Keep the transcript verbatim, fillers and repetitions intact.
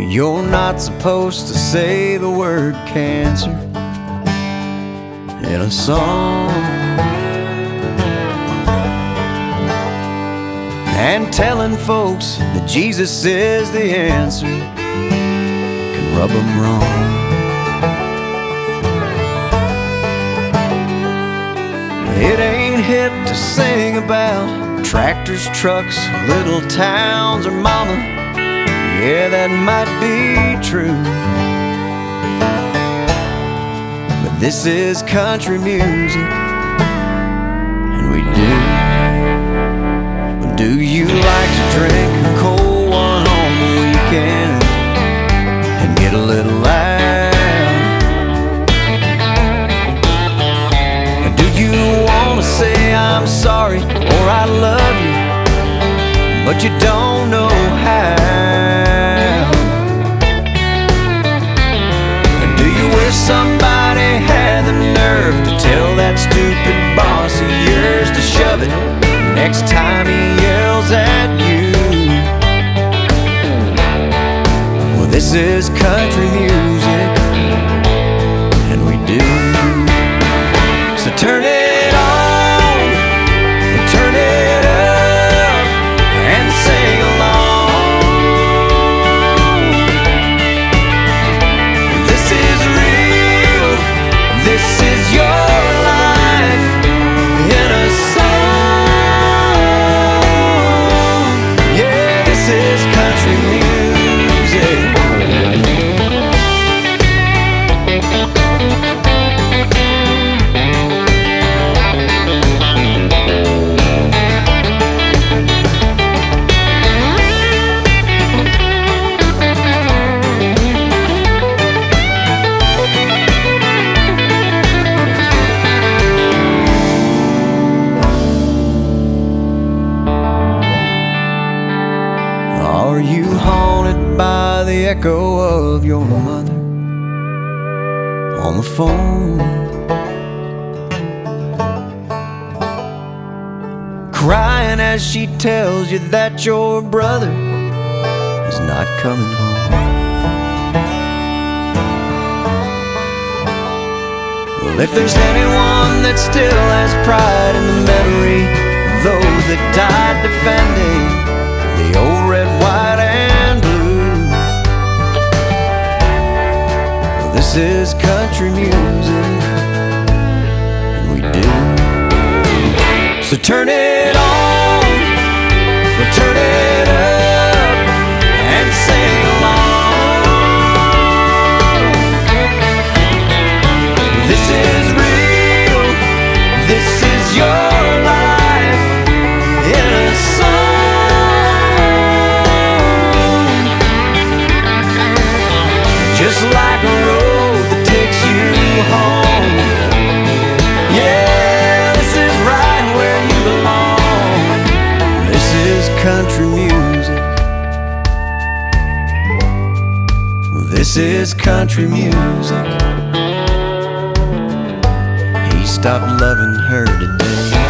You're not supposed to say the word cancer in a song. And telling folks that Jesus is the answer can rub them wrong. It ain't hip to sing about tractors, trucks, little towns, or mama. Yeah, that might be true, but this is country music, and we do. Do you like to drink a cold one on the weekend and get a little loud? Do you want to say I'm sorry or I love you, but you don't know how? Do you wish somebody had the nerve to tell that stupid boss of yours to shove it next time he yells at you? Well, this is country music, and we do. So turn it on, and turn it up, and sing along. This is real, this is your life in a song. Yeah, this is country music. Are you haunted by the echo of your mother on the phone, crying as she tells you that your brother is not coming home? Well, if there's anyone that still has pride in the memory of those that died defending the old red, white, and blue, well, this is country music, and we do. So turn it on, or turn it up, and sing along. This is real, this is your life in a song. Just like a road that takes you home. Yeah, this is right where you belong. This is country music. This is country music. He stopped loving her today.